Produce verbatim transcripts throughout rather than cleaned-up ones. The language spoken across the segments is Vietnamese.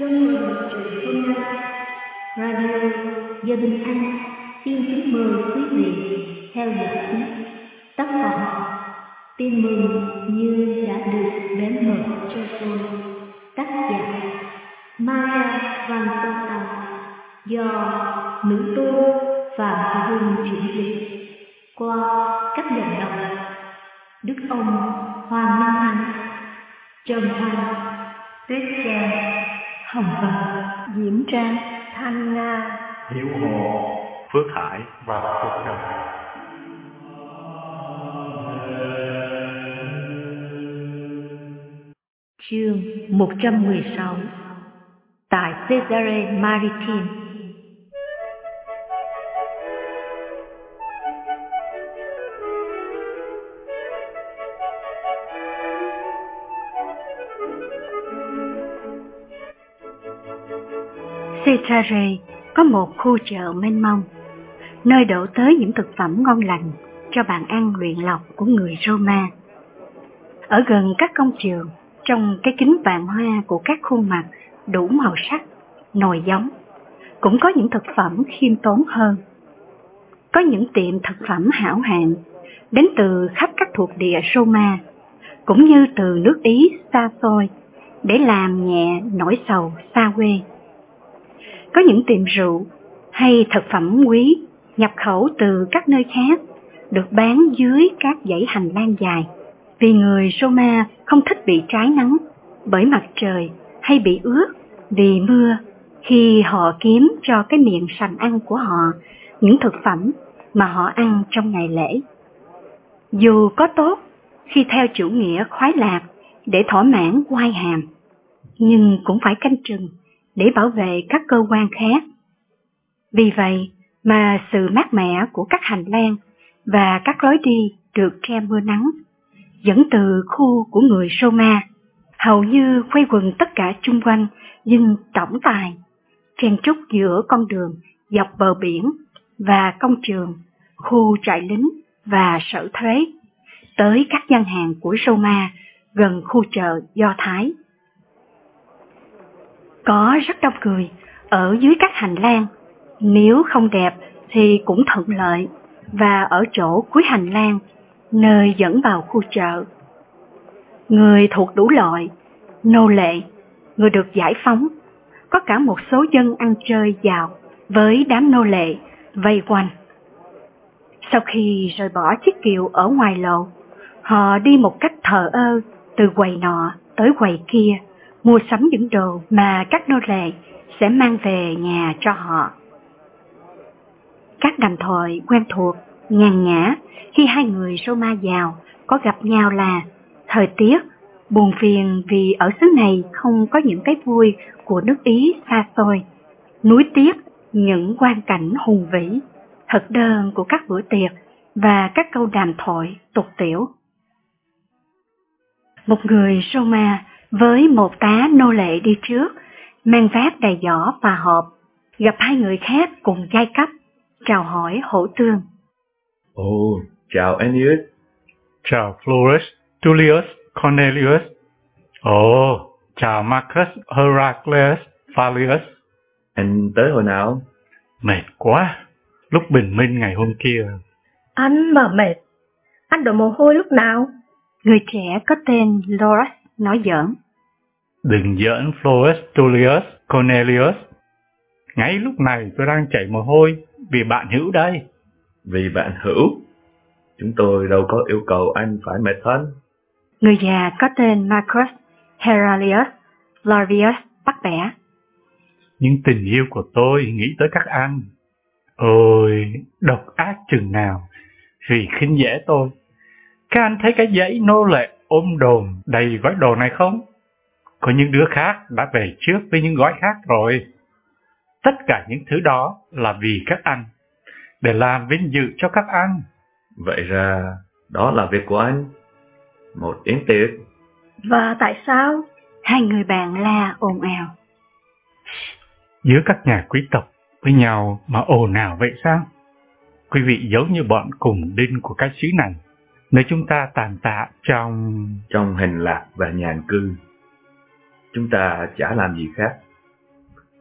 Trung Hội Truyện Phương Nam, Radio Gia Đình Anh xin kính mời quý vị theo dõi tiếp tác phẩm Tin mừng như đã được đến mở cho tôi, tác giả Maria Van Tota, do nữ tu Phạm Hương chuyển dịch qua các giọng đọc Đức Ông Hoàng Minh Thành, Trần Hoàng, Tuyết Trang, Hồng Vân, Diễm Trang, Thanh Nga, Hiếu Hồ, Phước Hải và Phước Trần. Chương một trăm mười sáu. Tại Caesarea Maritim. Caesarea có một khu chợ mênh mông, nơi đổ tới những thực phẩm ngon lành cho bàn ăn luyện lọc của người Roma. Ở gần các công trường, trong cái kính vạn hoa của các khuôn mặt đủ màu sắc, nồi giống, cũng có những thực phẩm khiêm tốn hơn. Có những tiệm thực phẩm hảo hạng đến từ khắp các thuộc địa Roma, cũng như từ nước Ý xa xôi, để làm nhẹ nỗi sầu xa quê. Có những tiệm rượu hay thực phẩm quý nhập khẩu từ các nơi khác được bán dưới các dãy hành lang dài, vì người Roma không thích bị trái nắng bởi mặt trời hay bị ướt vì mưa khi họ kiếm cho cái miệng sành ăn của họ những thực phẩm mà họ ăn trong ngày lễ. Dù có tốt khi theo chủ nghĩa khoái lạc để thỏa mãn quai hàm, nhưng cũng phải canh chừng để bảo vệ các cơ quan khác. Vì vậy mà sự mát mẻ của các hành lang và các lối đi được che mưa nắng dẫn từ khu của người Roma hầu như quay quần tất cả chung quanh dinh tổng tài, chen trúc giữa con đường dọc bờ biển và công trường, khu trại lính và sở thuế, tới các gian hàng của Roma gần khu chợ Do Thái. Có rất đông người ở dưới các hành lang, nếu không đẹp thì cũng thuận lợi, và ở chỗ cuối hành lang, nơi dẫn vào khu chợ. Người thuộc đủ loại, nô lệ, người được giải phóng, có cả một số dân ăn chơi dạo với đám nô lệ vây quanh. Sau khi rời bỏ chiếc kiệu ở ngoài lộ, họ đi một cách thờ ơ từ quầy nọ tới quầy kia, mua sắm những đồ mà các nô lệ sẽ mang về nhà cho họ. Các đàm thoại quen thuộc, nhàn nhã khi hai người Roma giàu có gặp nhau là thời tiết, buồn phiền vì ở xứ này không có những cái vui của nước Ý xa xôi, núi tiếc những quang cảnh hùng vĩ, thực đơn của các bữa tiệc và các câu đàm thoại tục tiểu. Một người Roma với một tá nô lệ đi trước, mang vác đầy giỏ và hộp, gặp hai người khác cùng giai cấp, chào hỏi hổ tương. Ồ, oh, chào Ennius. Chào Florus, Tullius, Cornelius. Ồ, oh, chào Marcus, Heraclius, Falius. Anh tới hồi nào? Mệt quá, lúc bình minh ngày hôm kia. Anh mà mệt, anh đổ mồ hôi lúc nào? Người trẻ có tên Laurus nói giỡn. Đừng giỡn Florus, Tullius, Cornelius. Ngay lúc này tôi đang chảy mồ hôi vì bạn hữu đây. Vì bạn hữu? Chúng tôi đâu có yêu cầu anh phải mệt thân. Người già có tên Marcus, Heraclius, Flavius bắt bẻ. Nhưng tình yêu của tôi nghĩ tới các anh. Ôi, độc ác chừng nào vì khinh dễ tôi. Các anh thấy cái dãy nô lệ ôm đồm đầy gói đồ này không? Có những đứa khác đã về trước với những gói khác rồi. Tất cả những thứ đó là vì các anh, để làm vinh dự cho các anh. Vậy ra đó là việc của anh. Một yến tiệc. Và tại sao? Hai người bạn la ồn ào. Giữa các nhà quý tộc với nhau mà ồn ào vậy sao? Quý vị giống như bọn cùng đinh của cái xứ này, nơi chúng ta tàn tạ trong... Trong hành lạc và nhàn cư. Chúng ta chả làm gì khác.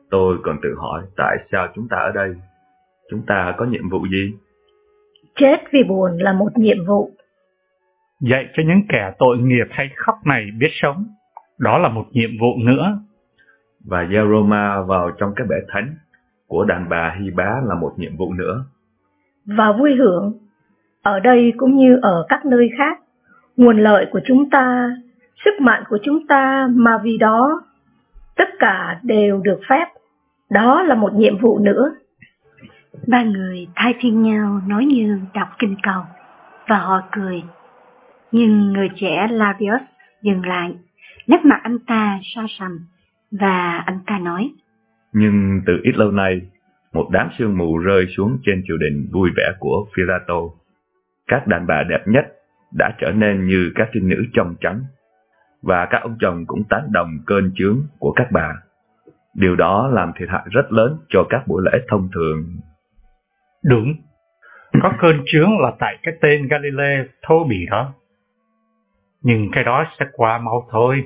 tôi còn tự hỏi tại sao chúng ta ở đây. Chúng ta có nhiệm vụ gì? Chết vì buồn là một nhiệm vụ. Dạy cho những kẻ tội nghiệp hay khóc này biết sống, đó là một nhiệm vụ nữa. Và gieo Roma vào trong cái bể thánh của đàn bà Hy Bá là một nhiệm vụ nữa. Và vui hưởng, ở đây cũng như ở các nơi khác, nguồn lợi của chúng ta, sức mạnh của chúng ta mà vì đó, tất cả đều được phép. Đó là một nhiệm vụ nữa. Ba người thay phiên nhau nói như đọc kinh cầu, và họ cười. Nhưng người trẻ Labius dừng lại, nét mặt anh ta xa sầm, và anh ta nói: Nhưng từ ít lâu nay, một đám sương mù rơi xuống trên triều đình vui vẻ của Philato. Các đàn bà đẹp nhất đã trở nên như các trinh nữ trong trắng, và các ông chồng cũng tán đồng cơn chướng của các bà. Điều đó làm thiệt hại rất lớn cho các buổi lễ thông thường. Đúng, có cơn chướng là tại cái tên Galilei thô bỉ đó. Nhưng cái đó sẽ qua mau thôi.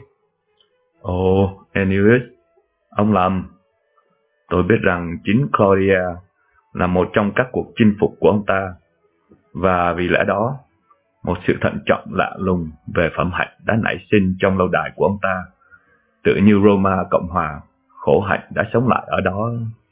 Ồ, oh, Ennius, ông lầm. Tôi biết rằng chính Claudia là một trong các cuộc chinh phục của ông ta, và vì lẽ đó, một sự thận trọng lạ lùng về phẩm hạnh đã nảy sinh trong lâu đài của ông ta. Tự như Roma Cộng Hòa, khổ hạnh đã sống lại ở đó.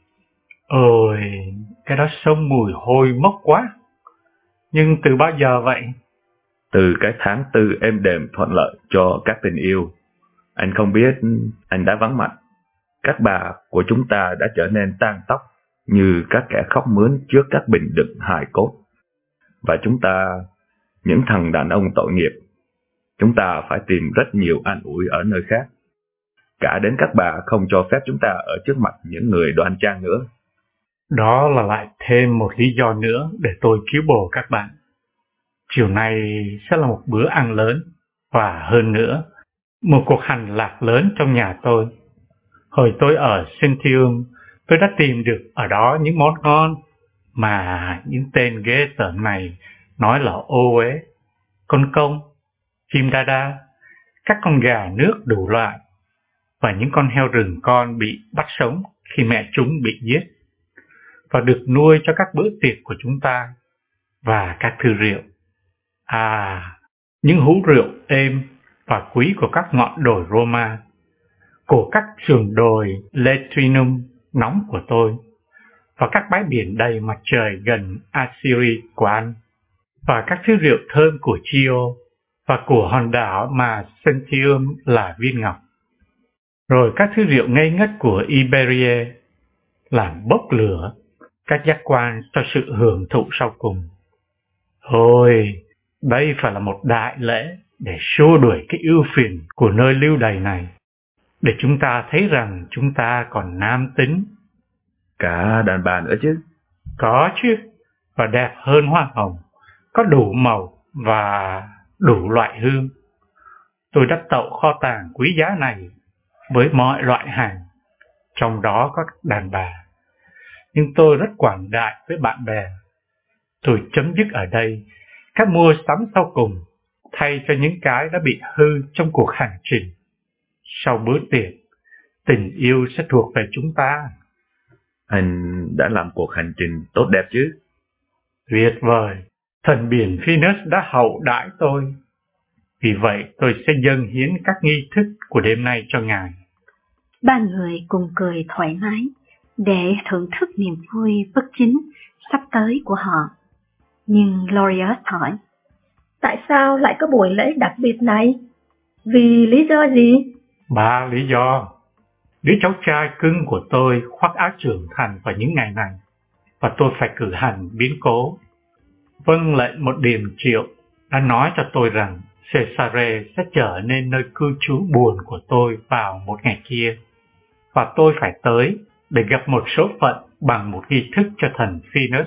Ôi, cái đó sông mùi hôi mốc quá. Nhưng từ bao giờ vậy? Từ cái tháng tư êm đềm thuận lợi cho các tình yêu. Anh không biết anh đã vắng mặt. Các bà của chúng ta đã trở nên tang tóc như các kẻ khóc mướn trước các bình đựng hài cốt. Và chúng ta, những thằng đàn ông tội nghiệp, chúng ta phải tìm rất nhiều an ủi ở nơi khác. Cả đến các bà không cho phép chúng ta ở trước mặt những người đoan trang nữa. Đó là lại thêm một lý do nữa để tôi cứu bồ các bạn. Chiều nay sẽ là một bữa ăn lớn, và hơn nữa, một cuộc hành lạc lớn trong nhà tôi. Hồi tôi ở Centium, tôi đã tìm được ở đó những món ngon mà những tên ghê tởm này nói là ô uế, con công, chim đa đa, các con gà nước đủ loại, và những con heo rừng con bị bắt sống khi mẹ chúng bị giết, và được nuôi cho các bữa tiệc của chúng ta, và các thư rượu. À, những hũ rượu êm và quý của các ngọn đồi Roma, của các sườn đồi Letrinum nóng của tôi, và các bãi biển đầy mặt trời gần Assyri của anh, và các thứ rượu thơm của Chio, và của hòn đảo mà Centium là viên ngọc, rồi các thứ rượu ngây ngất của Iberia, làm bốc lửa các giác quan cho sự hưởng thụ sau cùng. Thôi, đây phải là một đại lễ để xua đuổi cái ưu phiền của nơi lưu đày này, để chúng ta thấy rằng chúng ta còn nam tính. Cả đàn bà nữa chứ? Có chứ, và đẹp hơn hoa hồng, có đủ màu và đủ loại hương. Tôi đã tậu kho tàng quý giá này với mọi loại hàng, trong đó có đàn bà. Nhưng tôi rất quảng đại với bạn bè. Tôi chấm dứt ở đây các mua sắm sau cùng, thay cho những cái đã bị hư trong cuộc hành trình. Sau bữa tiệc, tình yêu sẽ thuộc về chúng ta. Anh đã làm cuộc hành trình tốt đẹp chứ? Tuyệt vời, thần biển Venus đã hậu đãi tôi. Vì vậy tôi sẽ dâng hiến các nghi thức của đêm nay cho ngài. Ba người cùng cười thoải mái để thưởng thức niềm vui bất chính sắp tới của họ. Nhưng Glorious hỏi: Tại sao lại có buổi lễ đặc biệt này? Vì lý do gì? Ba lý do. Đứa cháu trai cưng của tôi khoác áo trưởng thành vào những ngày này, và tôi phải cử hành biến cố. Vâng lệnh một điềm triệu đã nói cho tôi rằng Cesare sẽ trở nên nơi cư trú buồn của tôi vào một ngày kia, và tôi phải tới để gặp một số phận bằng một nghi thức cho thần Venus.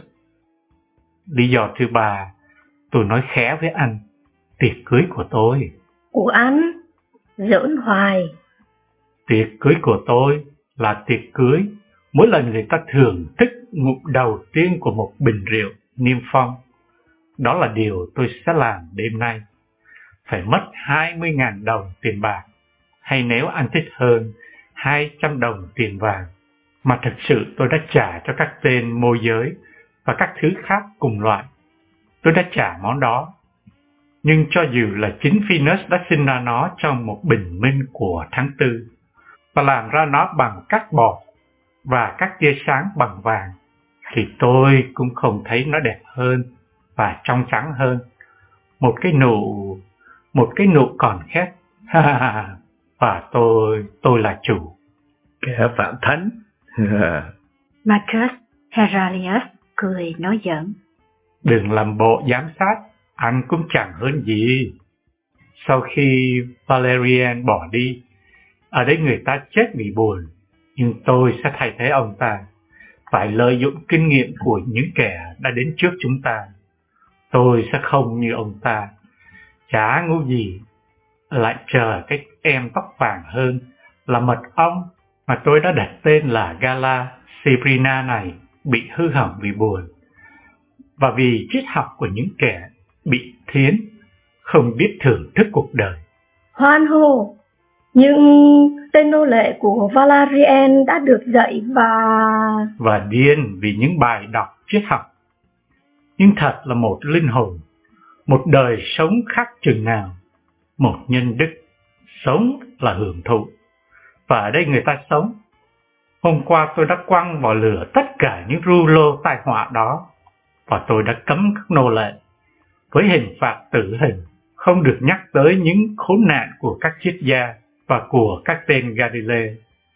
Lý do thứ ba, tôi nói khẽ với anh, tiệc cưới của tôi. Của anh? Giỡn hoài. Tiệc cưới của tôi là tiệc cưới mỗi lần người ta thưởng thức ngụm đầu tiên của một bình rượu niêm phong. Đó là điều tôi sẽ làm đêm nay. Phải mất hai mươi nghìn đồng tiền bạc, hay nếu anh thích hơn, hai trăm đồng tiền vàng. mà thực sự tôi đã trả cho các tên môi giới và các thứ khác cùng loại. Tôi đã trả món đó. Nhưng cho dù là chính Venus đã sinh ra nó trong một bình minh của tháng tư và làm ra nó bằng cát bọt và các tia sáng bằng vàng, thì tôi cũng không thấy nó đẹp hơn và trong trắng hơn một cái nụ một cái nụ còn khét. Và tôi tôi là chủ. Kẻ phạm thánh. Marcus Aurelius cười nói giỡn. Đừng làm bộ giám sát, anh cũng chẳng hơn gì. Sau khi Valerian bỏ đi, ở đây người ta chết vì buồn, nhưng tôi sẽ thay thế ông ta, phải lợi dụng kinh nghiệm của những kẻ đã đến trước chúng ta. Tôi sẽ không như ông ta, chả ngu gì lại chờ cái em tóc vàng hơn là mật ong mà tôi đã đặt tên là Gala Ciprina này bị hư hỏng vì buồn, và vì triết học của những kẻ bị thiến, không biết thưởng thức cuộc đời. Hoan hô! Nhưng tên nô lệ của Valerian đã được dạy và... Và điên vì những bài đọc triết học. Nhưng thật là một linh hồn, một đời sống khác chừng nào, một nhân đức, sống là hưởng thụ. Và ở đây người ta sống. Hôm qua tôi đã quăng vào lửa tất cả những ru lô tai họa đó, và tôi đã cấm các nô lệ với hình phạt tử hình, không được nhắc tới những khốn nạn của các triết gia và của các tên Galilei.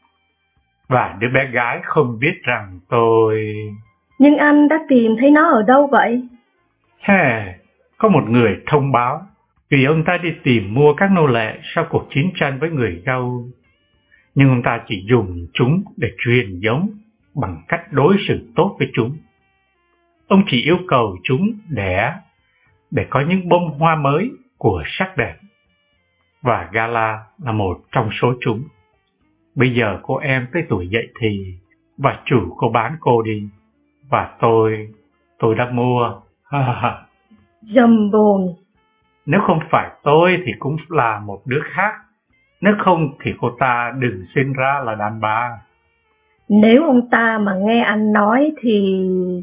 Và đứa bé gái không biết rằng tôi... Nhưng anh đã tìm thấy nó ở đâu vậy? Hè, có một người thông báo vì ông ta đi tìm mua các nô lệ sau cuộc chiến tranh với người Gau. Nhưng ông ta chỉ dùng chúng để truyền giống bằng cách đối xử tốt với chúng. Ông chỉ yêu cầu chúng đẻ để có những bông hoa mới của sắc đẹp. Và Gala là một trong số chúng. Bây giờ cô em tới tuổi dậy thì, và chủ cô bán cô đi. Và tôi, tôi đã mua. Dầm bồn. Nếu không phải tôi thì cũng là một đứa khác. Nếu không thì cô ta đừng sinh ra là đàn bà. Nếu ông ta mà nghe anh nói thì...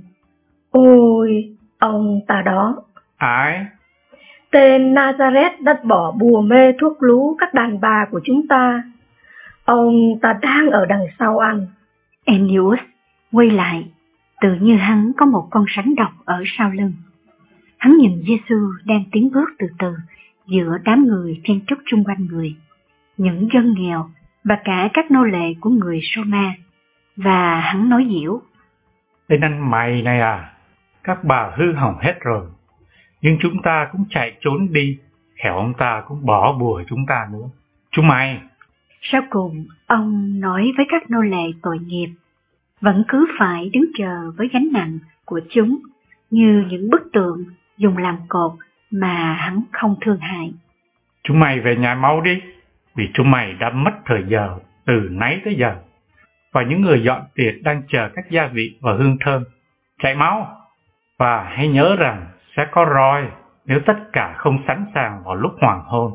Ôi, ông ta đó. Ai? Tên Nazareth đã bỏ bùa mê thuốc lú các đàn bà của chúng ta. Ông ta đang ở đằng sau anh. Ennius quay lại, tự như hắn có một con rắn độc ở sau lưng. Hắn nhìn Giêsu đang tiến bước từ từ giữa đám người chen chúc chung quanh người, những dân nghèo và cả các nô lệ của người Roma, và hắn nói giễu: Tên anh mày này à, các bà hư hỏng hết rồi, nhưng chúng ta cũng chạy trốn đi, khéo ông ta cũng bỏ bùa chúng ta nữa. Chúng mày! Sau cùng, ông nói với các nô lệ tội nghiệp, vẫn cứ phải đứng chờ với gánh nặng của chúng như những bức tượng dùng làm cột mà hắn không thương hại. Chúng mày về nhà mau đi, vì chúng mày đã mất thời giờ từ nãy tới giờ, và những người dọn tiệc đang chờ các gia vị và hương thơm. Chạy mau! Và hãy nhớ rằng sẽ có roi nếu tất cả không sẵn sàng vào lúc hoàng hôn.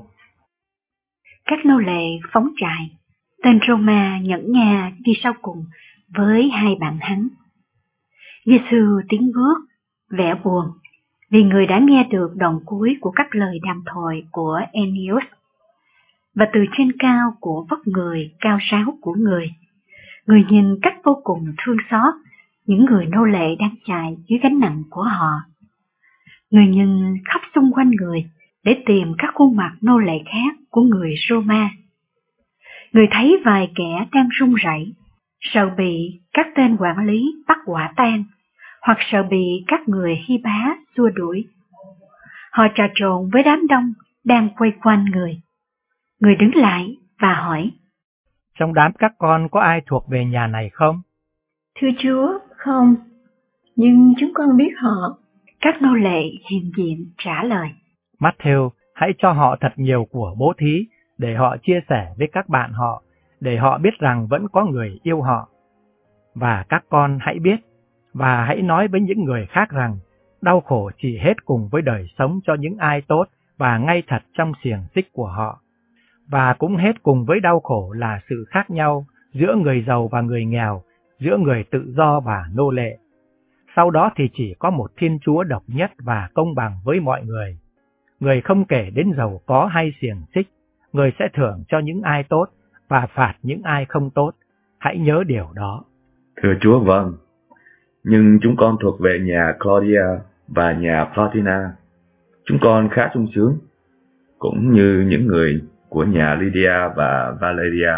Các nô lệ phóng chạy, tên Roma nhẫn nha đi sau cùng với hai bạn hắn. Giêsu tiến bước, vẻ buồn, vì người đã nghe được đoạn cuối của các lời đàm thoại của Ennius. Và từ trên cao của vóc người cao ráo của người, người nhìn cách vô cùng thương xót những người nô lệ đang chạy dưới gánh nặng của họ. Người nhìn khắp xung quanh người để tìm các khuôn mặt nô lệ khác của người Roma. Người thấy vài kẻ đang run rẩy, sợ bị các tên quản lý bắt quả tang, hoặc sợ bị các người Hy Bá xua đuổi. Họ trà trộn với đám đông đang quay quanh người. Người đứng lại và hỏi: Trong đám các con có ai thuộc về nhà này không? Thưa Chúa, không, nhưng chúng con biết họ. Các nô lệ hiện diện trả lời: Matthew, hãy cho họ thật nhiều của bố thí, để họ chia sẻ với các bạn họ, để họ biết rằng vẫn có người yêu họ. Và các con hãy biết, và hãy nói với những người khác rằng, đau khổ chỉ hết cùng với đời sống cho những ai tốt và ngay thật trong xiềng xích của họ. Và cũng hết cùng với đau khổ là sự khác nhau giữa người giàu và người nghèo, giữa người tự do và nô lệ. Sau đó thì chỉ có một Thiên Chúa độc nhất và công bằng với mọi người. Người không kể đến giàu có hay xiềng xích, người sẽ thưởng cho những ai tốt và phạt những ai không tốt. Hãy nhớ điều đó. Thưa Chúa, vâng. Nhưng chúng con thuộc về nhà Claudia và nhà Platina. Chúng con khá sung sướng, cũng như những người của nhà Lydia và Valeria.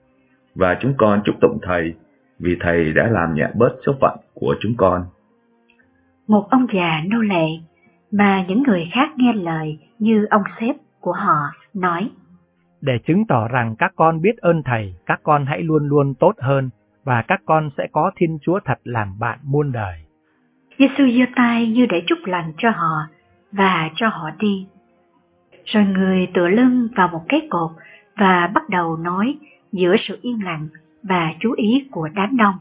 Và chúng con chúc tụng Thầy, vì Thầy đã làm nhẹ bớt số phận của chúng con. Một ông già nô lệ mà những người khác nghe lời như ông sếp của họ nói: Để chứng tỏ rằng các con biết ơn Thầy, các con hãy luôn luôn tốt hơn, và các con sẽ có Thiên Chúa thật làm bạn muôn đời. Giê-xu giơ tay như để chúc lành cho họ và cho họ đi. Rồi người tựa lưng vào một cái cột và bắt đầu nói giữa sự yên lặng và chú ý của đám đông.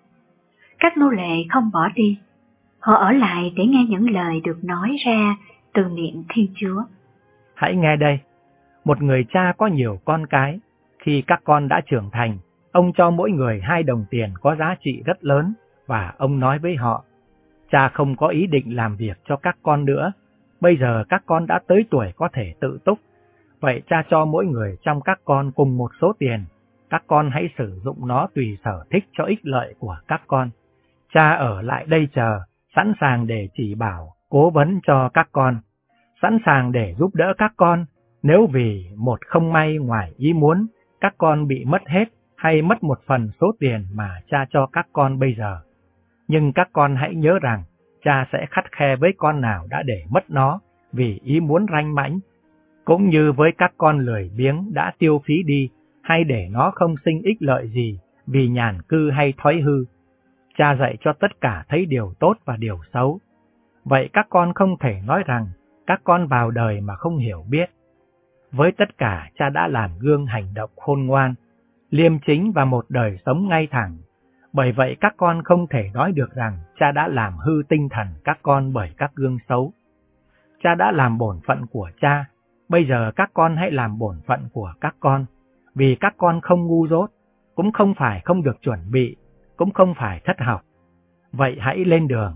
Các nô lệ không bỏ đi, họ ở lại để nghe những lời được nói ra từ miệng Thiên Chúa. Hãy nghe đây, một người cha có nhiều con cái, khi các con đã trưởng thành, ông cho mỗi người hai đồng tiền có giá trị rất lớn, và ông nói với họ: Cha không có ý định làm việc cho các con nữa, bây giờ các con đã tới tuổi có thể tự túc. Vậy cha cho mỗi người trong các con cùng một số tiền, các con hãy sử dụng nó tùy sở thích cho ích lợi của các con. Cha ở lại đây chờ, sẵn sàng để chỉ bảo, cố vấn cho các con, sẵn sàng để giúp đỡ các con, nếu vì một không may ngoài ý muốn, các con bị mất hết hay mất một phần số tiền mà cha cho các con bây giờ. Nhưng các con hãy nhớ rằng, cha sẽ khắt khe với con nào đã để mất nó vì ý muốn ranh mãnh, cũng như với các con lười biếng đã tiêu phí đi hay để nó không sinh ích lợi gì vì nhàn cư hay thói hư. Cha dạy cho tất cả thấy điều tốt và điều xấu. Vậy các con không thể nói rằng các con vào đời mà không hiểu biết. Với tất cả, cha đã làm gương hành động khôn ngoan, liêm chính và một đời sống ngay thẳng. Bởi vậy các con không thể nói được rằng cha đã làm hư tinh thần các con bởi các gương xấu. Cha đã làm bổn phận của cha, bây giờ các con hãy làm bổn phận của các con, vì các con không ngu dốt, cũng không phải không được chuẩn bị, cũng không phải thất học. Vậy hãy lên đường.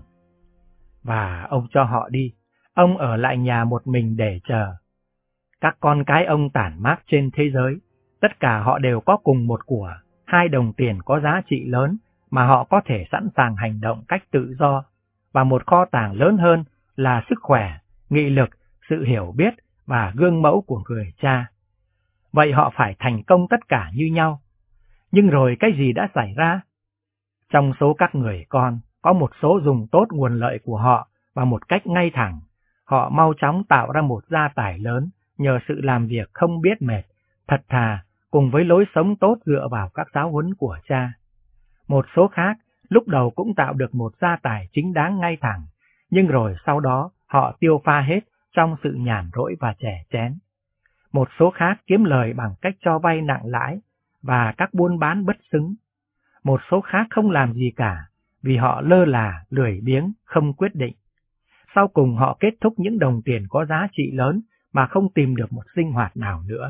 Và ông cho họ đi, ông ở lại nhà một mình để chờ. Các con cái ông tản mát trên thế giới, tất cả họ đều có cùng một của, hai đồng tiền có giá trị lớn mà họ có thể sẵn sàng hành động cách tự do, và một kho tàng lớn hơn là sức khỏe, nghị lực, sự hiểu biết và gương mẫu của người cha. Vậy họ phải thành công tất cả như nhau. Nhưng rồi cái gì đã xảy ra? Trong số các người con, có một số dùng tốt nguồn lợi của họ và một cách ngay thẳng. Họ mau chóng tạo ra một gia tài lớn nhờ sự làm việc không biết mệt, thật thà, cùng với lối sống tốt dựa vào các giáo huấn của cha. Một số khác lúc đầu cũng tạo được một gia tài chính đáng ngay thẳng, nhưng rồi sau đó họ tiêu pha hết trong sự nhàn rỗi và chè chén. Một số khác kiếm lời bằng cách cho vay nặng lãi và các buôn bán bất xứng. Một số khác không làm gì cả vì họ lơ là, lười biếng, không quyết định. Sau cùng họ kết thúc những đồng tiền có giá trị lớn mà không tìm được một sinh hoạt nào nữa.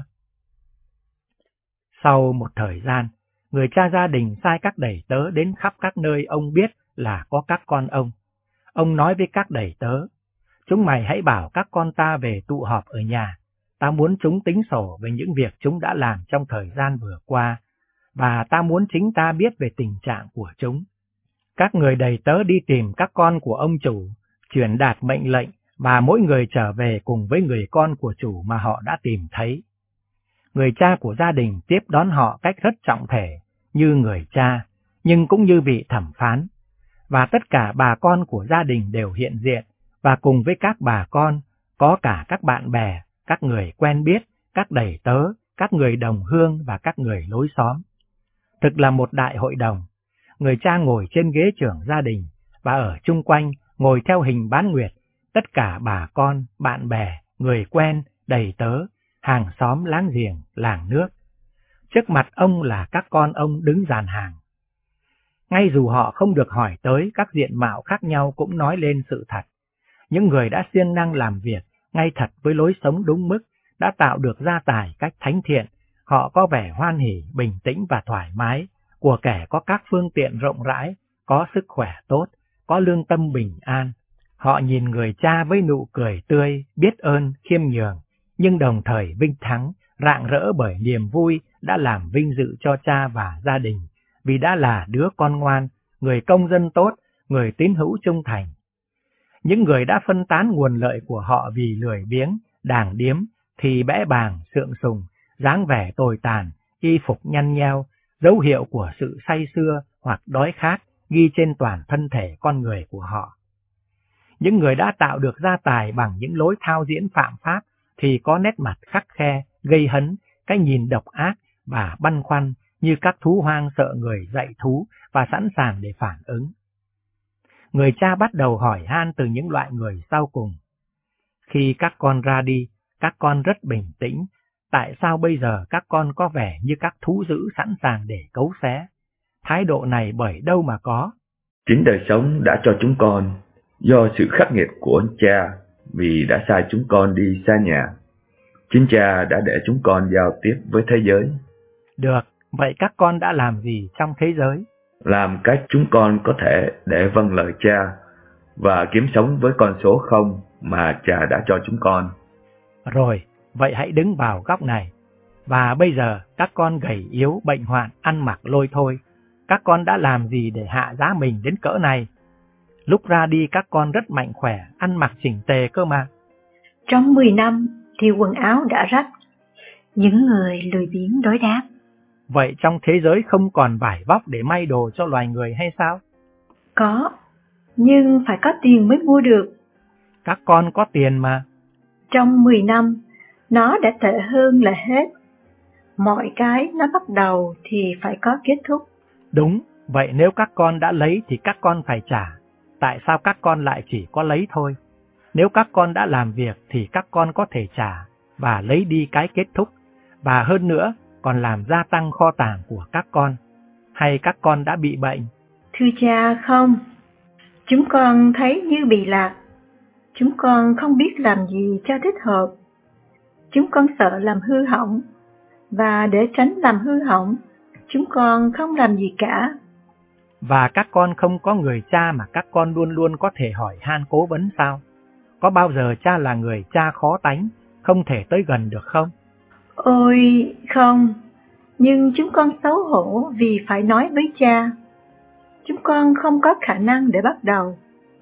Sau một thời gian, người cha gia đình sai các đầy tớ đến khắp các nơi ông biết là có các con ông. Ông nói với các đầy tớ: Chúng mày hãy bảo các con ta về tụ họp ở nhà. Ta muốn chúng tính sổ về những việc chúng đã làm trong thời gian vừa qua, và ta muốn chính ta biết về tình trạng của chúng. Các người đầy tớ đi tìm các con của ông chủ, truyền đạt mệnh lệnh, và mỗi người trở về cùng với người con của chủ mà họ đã tìm thấy. Người cha của gia đình tiếp đón họ cách rất trọng thể, như người cha, nhưng cũng như vị thẩm phán. Và tất cả bà con của gia đình đều hiện diện, và cùng với các bà con, có cả các bạn bè, các người quen biết, các đầy tớ, các người đồng hương và các người lối xóm. Thực là một đại hội đồng. Người cha ngồi trên ghế trưởng gia đình, và ở chung quanh, ngồi theo hình bán nguyệt, tất cả bà con, bạn bè, người quen, đầy tớ, hàng xóm láng giềng, làng nước. Trước mặt ông là các con ông đứng dàn hàng. Ngay dù họ không được hỏi tới, các diện mạo khác nhau cũng nói lên sự thật. Những người đã siêng năng làm việc, ngay thật với lối sống đúng mức, đã tạo được gia tài cách thánh thiện, họ có vẻ hoan hỉ, bình tĩnh và thoải mái, của kẻ có các phương tiện rộng rãi, có sức khỏe tốt, có lương tâm bình an. Họ nhìn người cha với nụ cười tươi, biết ơn, khiêm nhường, nhưng đồng thời vinh thắng, rạng rỡ bởi niềm vui đã làm vinh dự cho cha và gia đình, vì đã là đứa con ngoan, người công dân tốt, người tín hữu trung thành. Những người đã phân tán nguồn lợi của họ vì lười biếng, đàng điếm, thì bẽ bàng, sượng sùng, dáng vẻ tồi tàn, y phục nhăn nheo, dấu hiệu của sự say sưa hoặc đói khát ghi trên toàn thân thể con người của họ. Những người đã tạo được gia tài bằng những lối thao diễn phạm pháp thì có nét mặt khắt khe, gây hấn, cái nhìn độc ác và băn khoăn như các thú hoang sợ người dạy thú và sẵn sàng để phản ứng. Người cha bắt đầu hỏi han từ những loại người sau cùng. Khi các con ra đi, các con rất bình tĩnh. Tại sao bây giờ các con có vẻ như các thú dữ sẵn sàng để cấu xé? Thái độ này bởi đâu mà có? Chính đời sống đã cho chúng con, do sự khắc nghiệt của cha vì đã sai chúng con đi xa nhà. Chính cha đã để chúng con giao tiếp với thế giới. Được, vậy các con đã làm gì trong thế giới? Làm cách chúng con có thể để vâng lời cha và kiếm sống với con số không mà cha đã cho chúng con. Rồi, vậy hãy đứng vào góc này. Và bây giờ các con gầy yếu, bệnh hoạn, ăn mặc lôi thôi. Các con đã làm gì để hạ giá mình đến cỡ này? Lúc ra đi các con rất mạnh khỏe, ăn mặc chỉnh tề cơ mà. Trong mười năm thì quần áo đã rách. Những người lười biếng đối đáp. Vậy trong thế giới không còn vải vóc để may đồ cho loài người hay sao? Có, nhưng phải có tiền mới mua được. Các con có tiền mà. Trong mười năm, nó đã tệ hơn là hết. Mọi cái nó bắt đầu thì phải có kết thúc. Đúng, vậy nếu các con đã lấy thì các con phải trả. Tại sao các con lại chỉ có lấy thôi? Nếu các con đã làm việc thì các con có thể trả và lấy đi cái kết thúc. Và hơn nữa, còn làm gia tăng kho tàng của các con. Hay các con đã bị bệnh? Thưa cha, không. Chúng con thấy như bị lạc. Chúng con không biết làm gì cho thích hợp. Chúng con sợ làm hư hỏng. Và để tránh làm hư hỏng, chúng con không làm gì cả. Và các con không có người cha mà các con luôn luôn có thể hỏi han cố vấn sao? Có bao giờ cha là người cha khó tánh, không thể tới gần được không? Ôi, không. Nhưng chúng con xấu hổ vì phải nói với cha. Chúng con không có khả năng để bắt đầu.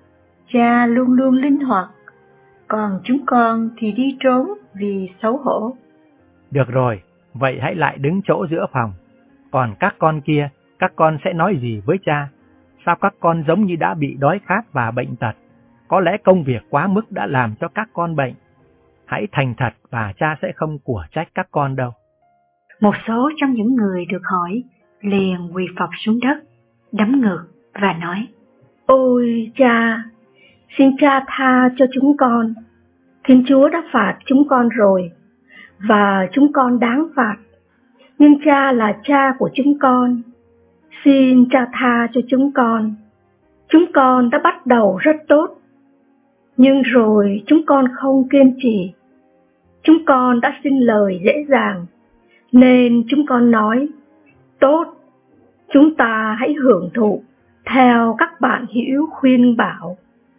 Cha luôn luôn linh hoạt, còn chúng con thì đi trốn vì xấu hổ. Được rồi, vậy hãy lại đứng chỗ giữa phòng. Còn các con kia, các con sẽ nói gì với cha? Sao các con giống như đã bị đói khát và bệnh tật? Có lẽ công việc quá mức đã làm cho các con bệnh. Hãy thành thật và cha sẽ không của trách các con đâu. Một số trong những người được hỏi liền quỳ phập xuống đất, đấm ngực và nói: Ôi cha, xin cha tha cho chúng con. Thiên Chúa đã phạt chúng con rồi, và chúng con đáng phạt. Nhưng cha là cha của chúng con. Xin cha tha cho chúng con. Chúng con đã bắt đầu rất tốt, nhưng rồi chúng con không kiên trì. Chúng con đã xin lời dễ dàng, nên chúng con nói: tốt, chúng ta hãy hưởng thụ theo các bạn hữu khuyên bảo.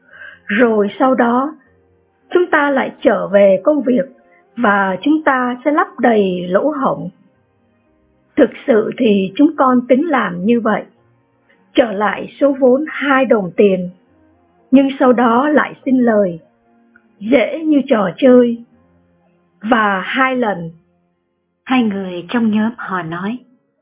Rồi sau đó, chúng ta lại trở về công việc và chúng ta sẽ lấp đầy lỗ hổng. Thực sự thì chúng con tính làm như vậy, trở lại số vốn hai đồng tiền, nhưng sau đó lại xin lời, dễ như trò chơi. Và hai lần. Hai người trong nhóm họ nói.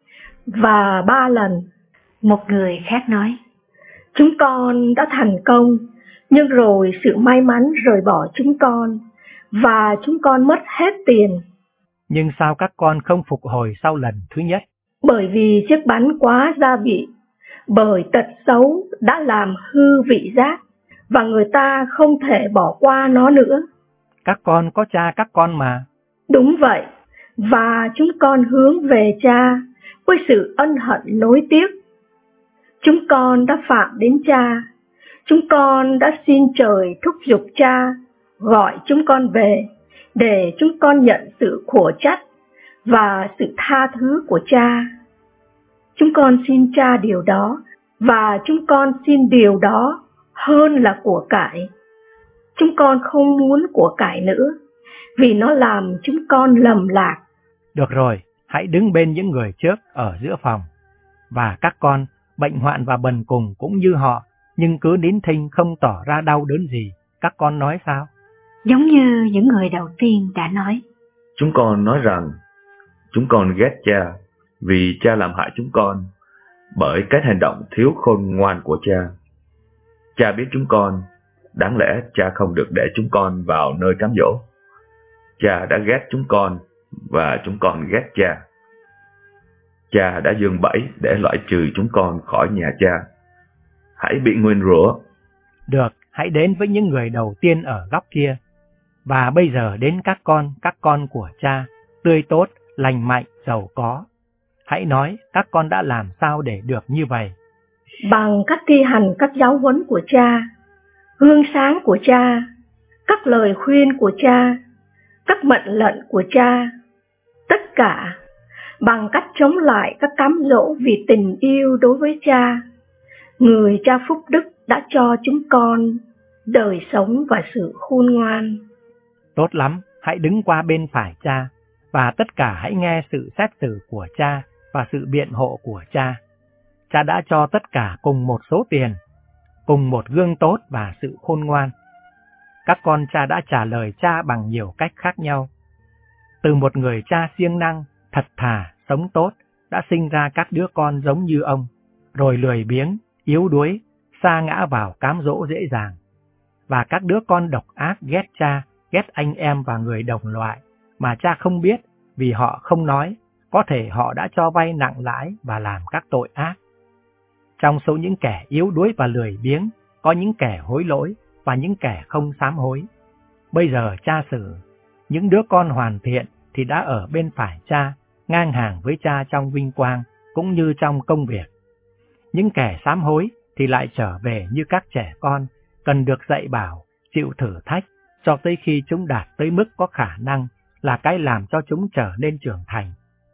Và ba lần. Một người khác nói. Chúng con đã thành công, nhưng rồi sự may mắn rời bỏ chúng con, và chúng con mất hết tiền. Nhưng sao các con không phục hồi sau lần thứ nhất? Bởi vì chiếc bánh quá gia vị, bởi tật xấu đã làm hư vị giác, và người ta không thể bỏ qua nó nữa. Các con có cha các con mà. Đúng vậy, và chúng con hướng về cha với sự ân hận nối tiếc. Chúng con đã phạm đến cha. Chúng con đã xin trời thúc giục cha gọi chúng con về, để chúng con nhận sự của trách và sự tha thứ của cha. Chúng con xin Cha điều đó, và chúng con xin điều đó hơn là của cải. Chúng con không muốn của cải nữa, vì nó làm chúng con lầm lạc. Được rồi, hãy đứng bên những người trước ở giữa phòng. Và các con, bệnh hoạn và bần cùng cũng như họ, nhưng cứ nín thinh không tỏ ra đau đớn gì. Các con nói sao? Giống như những người đầu tiên đã nói. Chúng con nói rằng, chúng con ghét Cha, vì Cha làm hại chúng con, bởi cái hành động thiếu khôn ngoan của Cha. Cha biết chúng con, đáng lẽ Cha không được để chúng con vào nơi cám dỗ. Cha đã ghét chúng con, và chúng con ghét Cha. Cha đã giương bẫy để loại trừ chúng con khỏi nhà Cha. Hãy bị nguyền rủa. Được, hãy đến với những người đầu tiên ở góc kia. Và bây giờ đến các con, các con của Cha, tươi tốt, lành mạnh, giàu có. Hãy nói các con đã làm sao để được như vậy. Bằng cách thi hành các giáo huấn của Cha, gương sáng của Cha, các lời khuyên của Cha, các mệnh lệnh của Cha, tất cả bằng cách chống lại các cám dỗ vì tình yêu đối với Cha. Người Cha phúc đức đã cho chúng con đời sống và sự khôn ngoan. Tốt lắm, hãy đứng qua bên phải Cha, và tất cả hãy nghe sự xét xử của Cha và sự biện hộ của Cha. Cha đã cho tất cả cùng một số tiền, cùng một gương tốt và sự khôn ngoan. Các con Cha đã trả lời Cha bằng nhiều cách khác nhau. Từ một người Cha siêng năng, thật thà, sống tốt, đã sinh ra các đứa con giống như ông, rồi lười biếng, yếu đuối, sa ngã vào cám dỗ dễ dàng. Và các đứa con độc ác ghét Cha, ghét anh em và người đồng loại, mà Cha không biết vì họ không nói, có thể họ đã cho vay nặng lãi và làm các tội ác. Trong số những kẻ yếu đuối và lười biếng, có những kẻ hối lỗi và những kẻ không sám hối. Bây giờ Cha xử, những đứa con hoàn thiện thì đã ở bên phải Cha, ngang hàng với Cha trong vinh quang cũng như trong công việc. Những kẻ sám hối thì lại trở về như các trẻ con, cần được dạy bảo, chịu thử thách, cho tới khi chúng đạt tới mức có khả năng là cái làm cho chúng trở nên trưởng thành.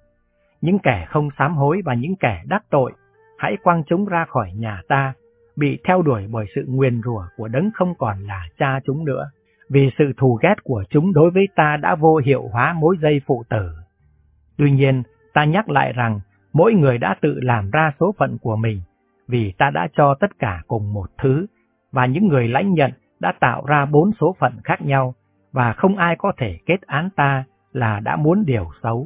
Những kẻ không sám hối và những kẻ đắc tội, hãy quăng chúng ra khỏi nhà ta, bị theo đuổi bởi sự nguyền rủa của đấng không còn là Cha chúng nữa, vì sự thù ghét của chúng đối với ta đã vô hiệu hóa mối dây phụ tử. Tuy nhiên, ta nhắc lại rằng mỗi người đã tự làm ra số phận của mình, vì ta đã cho tất cả cùng một thứ, và những người lãnh nhận đã tạo ra bốn số phận khác nhau, và không ai có thể kết án ta là đã muốn điều xấu.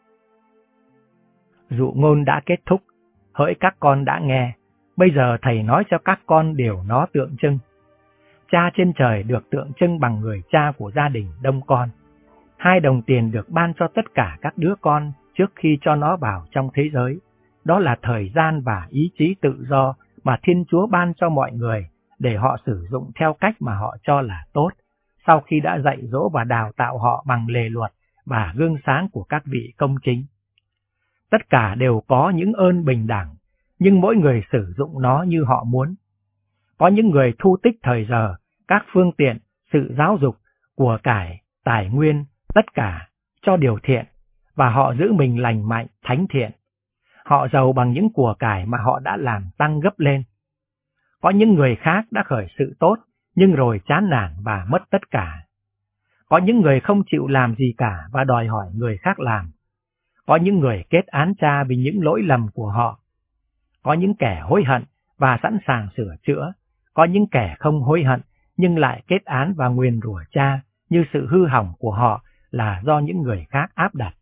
Dụ ngôn đã kết thúc, hỡi các con đã nghe, bây giờ thầy nói cho các con điều nó tượng trưng. Cha trên trời được tượng trưng bằng người cha của gia đình đông con. Hai đồng tiền được ban cho tất cả các đứa con trước khi cho nó vào trong thế giới. Đó là thời gian và ý chí tự do mà Thiên Chúa ban cho mọi người để họ sử dụng theo cách mà họ cho là tốt, sau khi đã dạy dỗ và đào tạo họ bằng lề luật và gương sáng của các vị công chính. Tất cả đều có những ơn bình đẳng, nhưng mỗi người sử dụng nó như họ muốn. Có những người thu tích thời giờ, các phương tiện, sự giáo dục, của cải, tài nguyên, tất cả, cho điều thiện, và họ giữ mình lành mạnh, thánh thiện. Họ giàu bằng những của cải mà họ đã làm tăng gấp lên. Có những người khác đã khởi sự tốt, nhưng rồi chán nản và mất tất cả. Có những người không chịu làm gì cả và đòi hỏi người khác làm. Có những người kết án Cha vì những lỗi lầm của họ. Có những kẻ hối hận và sẵn sàng sửa chữa. Có những kẻ không hối hận nhưng lại kết án và nguyền rủa Cha như sự hư hỏng của họ là do những người khác áp đặt.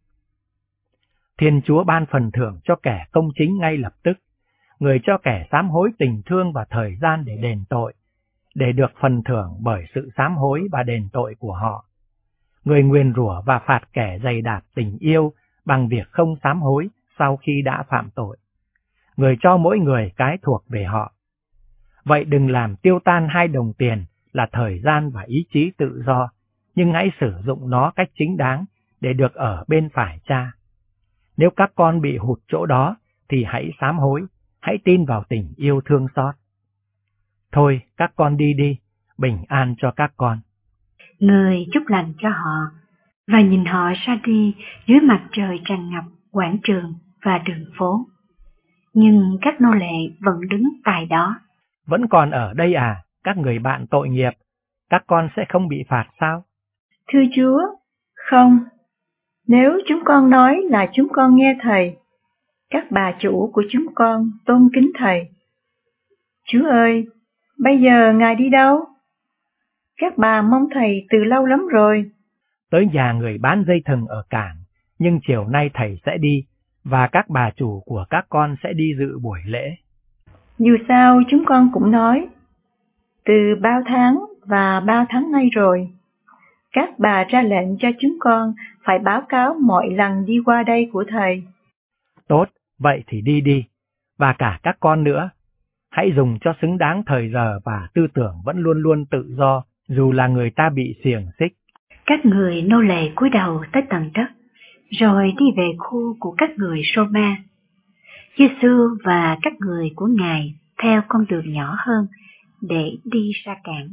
Thiên Chúa ban phần thưởng cho kẻ công chính ngay lập tức, người cho kẻ sám hối tình thương và thời gian để đền tội, để được phần thưởng bởi sự sám hối và đền tội của họ. Người nguyền rủa và phạt kẻ dày đạp tình yêu bằng việc không sám hối sau khi đã phạm tội. Người cho mỗi người cái thuộc về họ. Vậy đừng làm tiêu tan hai đồng tiền là thời gian và ý chí tự do, nhưng hãy sử dụng nó cách chính đáng để được ở bên phải Cha. Nếu các con bị hụt chỗ đó, thì hãy sám hối, hãy tin vào tình yêu thương xót. Thôi, các con đi đi, bình an cho các con. Người chúc lành cho họ, và nhìn họ ra đi dưới mặt trời tràn ngập quảng trường và đường phố. Nhưng các nô lệ vẫn đứng tại đó. Vẫn còn ở đây à, các người bạn tội nghiệp, các con sẽ không bị phạt sao? Thưa Chúa, không. Nếu chúng con nói là chúng con nghe Thầy, các bà chủ của chúng con tôn kính Thầy. Chúa ơi, bây giờ Ngài đi đâu? Các bà mong Thầy từ lâu lắm rồi. Tới nhà người bán dây thừng ở cảng, nhưng chiều nay Thầy sẽ đi, và các bà chủ của các con sẽ đi dự buổi lễ. Dù sao chúng con cũng nói, từ bao tháng và bao tháng nay rồi, các bà ra lệnh cho chúng con phải báo cáo mọi lần đi qua đây của Thầy. Tốt, vậy thì đi đi, và cả các con nữa. Hãy dùng cho xứng đáng thời giờ và tư tưởng vẫn luôn luôn tự do, dù là người ta bị xiềng xích. Các người nô lệ cúi đầu tới tầng đất, rồi đi về khu của các người Roma. Giê-xu và các người của Ngài theo con đường nhỏ hơn để đi ra cảng.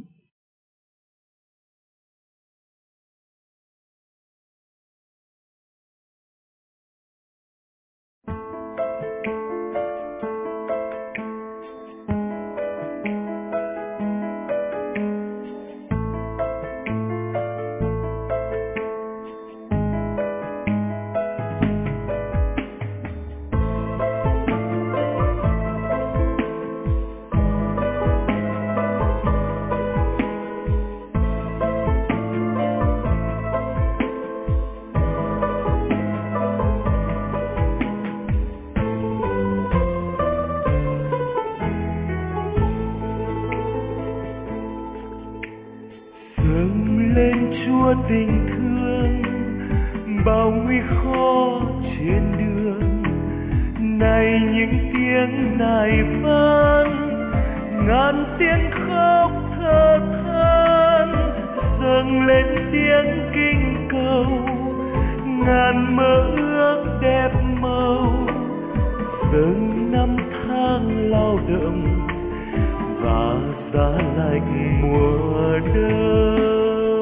Tình thương bao nguy khó trên đường này, những tiếng nài vang ngàn tiếng khóc thở than, dâng lên tiếng kinh cầu ngàn mơ ước đẹp màu, dâng năm tháng lao động và giá lạnh mùa đông.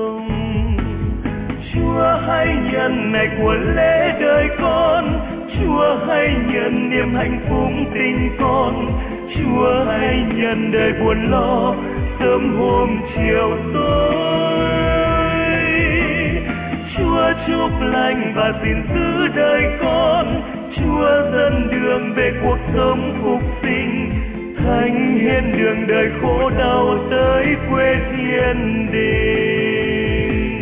Chúa hãy nhận này của lễ đời con, Chúa hãy nhận niềm hạnh phúc tình con, Chúa hãy nhận đời buồn lo sớm hôm chiều tối. Chúa chúc lành và gìn giữ đời con, Chúa dẫn đường về cuộc sống phục sinh, thánh hiến đường đời khổ đau tới quê thiên đình.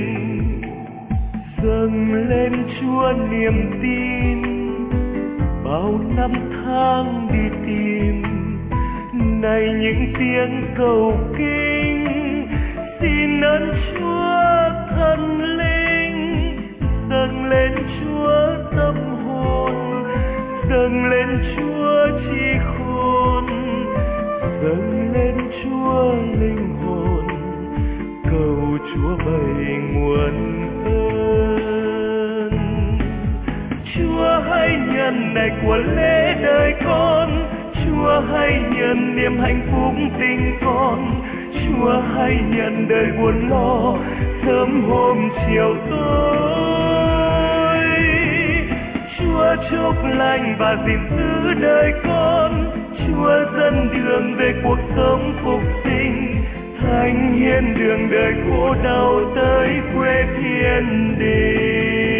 Dâng lên Chúa niềm tin, bao năm tháng đi tìm, này những tiếng cầu kinh, xin ơn Chúa thần linh. Dâng lên Chúa tâm hồn, dâng lên Chúa trí khôn, dâng lên Chúa linh hồn, cầu Chúa bày nguồn ơn. Chúa hãy nhận này của lễ đời con, Chúa hãy nhận niềm hạnh phúc tình con, Chúa hãy nhận đời buồn lo sớm hôm chiều tối. Chúa chúc lành và gìn giữ đời con, Chúa dẫn đường về cuộc sống phục sinh, thánh hiến đường đời khổ đau tới quê thiên đình.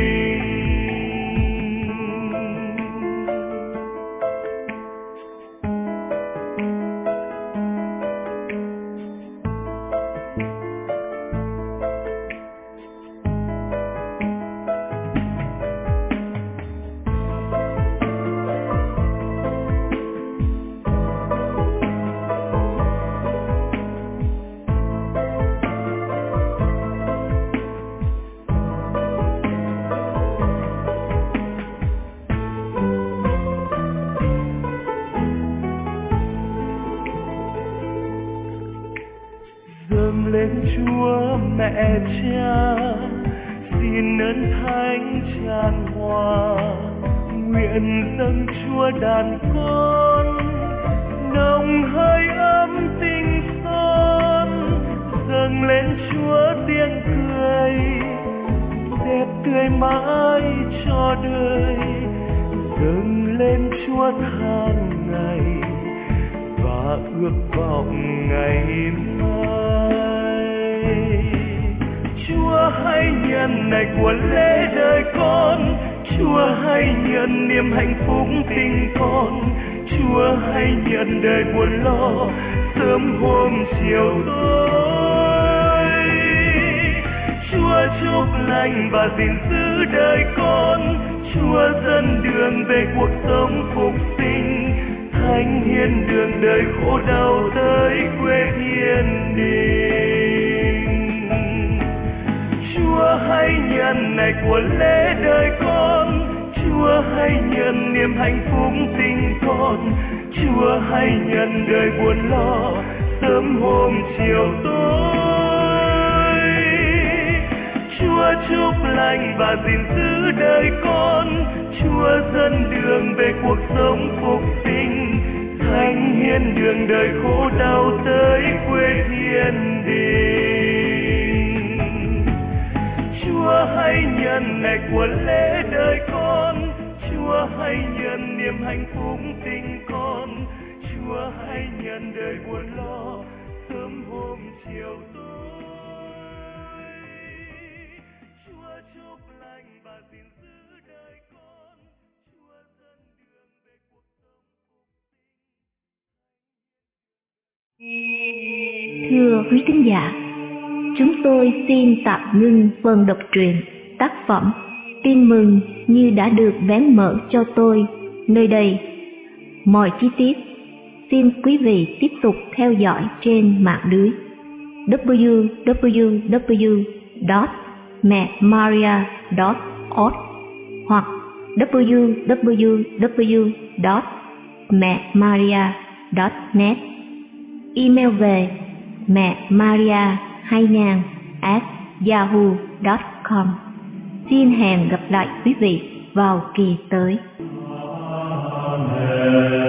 Dâng lên Chúa mẹ cha, xin ơn thánh tràn hòa, nguyện dâng Chúa đàn con, nồng hơi ấm tình son. Dâng lên Chúa tiếng cười, đẹp tươi mãi cho đời. Dâng lên Chúa tháng ngày và ước vọng ngày mai. Chúa hãy nhận này của lễ đời con, Chúa hãy nhận niềm hạnh phúc tình con, Chúa hãy nhận đời buồn lo sớm hôm chiều tối. Chúa chúc lành và gìn giữ đời con, Chúa dẫn đường về cuộc sống phục sinh, thánh hiến đường đời khổ đau tới quê thiên đình. Chúa hãy nhận này của lễ đời con, Chúa hãy nhận niềm hạnh phúc tình con, Chúa hãy nhận đời buồn lo sớm hôm chiều tối. Chúa chúc lành và gìn giữ đời con, Chúa dẫn đường về cuộc sống phục sinh, thánh hiến đường đời khổ đau tới quê thiên đình. Chúa hãy nhận này của lễ đời con, Chúa hãy nhận niềm hạnh phúc tình con, Chúa hãy nhận đời buồn lo sớm hôm chiều tối. Chúa chúc lành và gìn giữ đời con, Chúa dẫn đường về cuộc sống phục sinh. Thưa quý thính giả, chúng tôi xin tạm ngưng phần đọc truyện tác phẩm Tin mừng như đã được vén mở cho tôi nơi đây. Mọi chi tiết xin quý vị tiếp tục theo dõi trên mạng lưới w w w chấm mẹ maria chấm org hoặc w w w chấm mẹ maria chấm net. Email về mẹ maria hai nghìn at yahoo chấm com. Xin hẹn gặp lại quý vị vào kỳ tới. Amen.